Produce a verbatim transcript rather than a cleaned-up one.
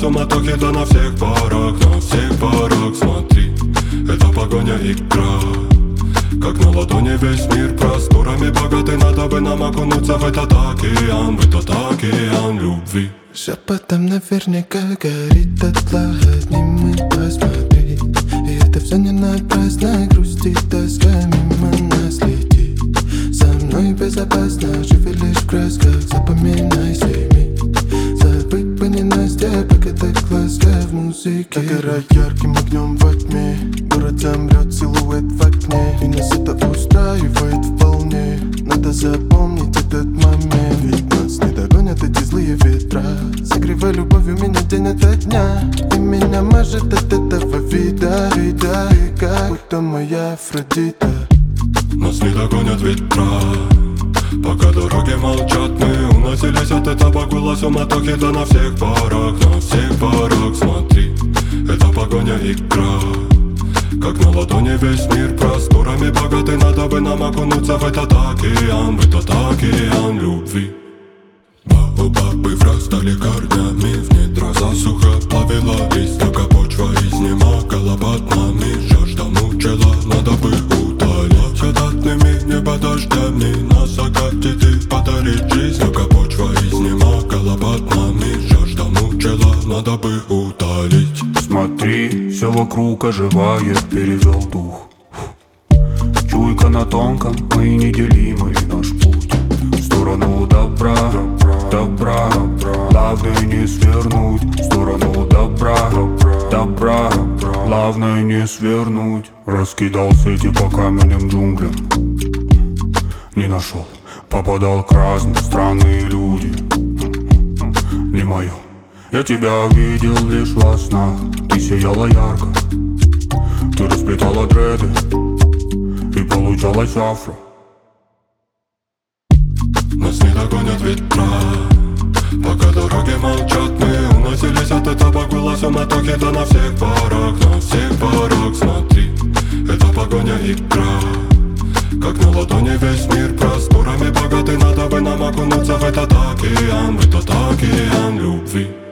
суматохи, да на всех парах, на всех парах. Смотри, это погоня, игра. Как на ладони весь мир просторами богатый. Надо бы нам окунуться в этот океан, в этот океан любви. Шепотом наверняка горит дотла, одним и посмотри. И это все не напрасно, грусти, тоска мимо нас летит. Со мной безопасно, живи лишь в красках, запоминай семи. Забыть бы не Настя, пока так ласка в музыке. Догорай ярким огнем во тьме, город замрет, силуэт в окне. И нас это устраивает вполне. Надо запомнить этот момент, ведь нас не догонят эти злые ветра. Согревай любовью меня день ото дня, и меня мажет от этого вида. Вида, и как будто моя Афродита. Нас не догонят ветра, пока дороги молчат. Мы уносились от этапа гула суматохи, да на всех парах, на всех парах. Смотри, это погоня, игра. Как на ладони весь мир просторами богатый. Надо бы нам окунуться в этот океан, в этот океан любви. Баобабы врастали корнями в недра, засуха плавила листья, почва изнемогала под нами. Жажда мучила, надо бы утолить чадатными небо дождями. На закате ты подарить жизнь, почва изнемогала под нами. Жажда мучила, надо бы утолить. Смотри, все вокруг оживает, перевел дух. Чуйка на тонком, мы неделимый наш путь. В сторону добра, добра, добра, главное не свернуть. В сторону добра, добра, главное не свернуть. Раскидал сети по каменным джунглям, не нашел, попадал к разным странные люди. Не мое. Я тебя видел лишь во снах, ты сияла ярко, ты расплетала дреды, и получалось афро. Нас не догонят ветра, пока дороги молчат. Мы уносились от этапа гула суматохи, да на всех парах, на всех парах. Смотри, это погоня, игра. Как на ладони весь мир просторами богатый. Надо бы нам окунуться в этот океан, в этот океан любви.